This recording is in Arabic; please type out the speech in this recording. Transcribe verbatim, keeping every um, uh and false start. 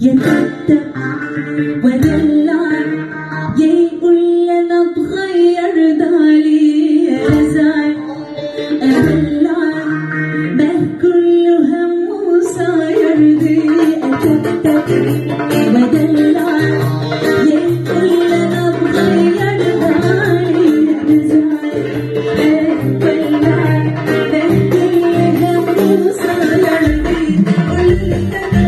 يتبدأ ودلع يقول أنا بغير ضالي أزعل أدلع ما كله هم وصاير دي أتبدأ ودلع يقول أنا بغير ضالي أزعل أدلع ما كله هم وصاير دي